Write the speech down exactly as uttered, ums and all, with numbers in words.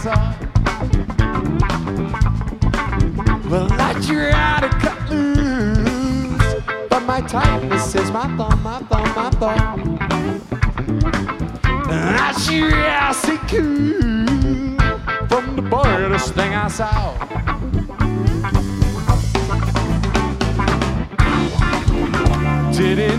saw. Well, I try to cut loose, but my tightness is my thumb, my thumb, my thumb. And I sure see cool from the brightest thing I saw. Did it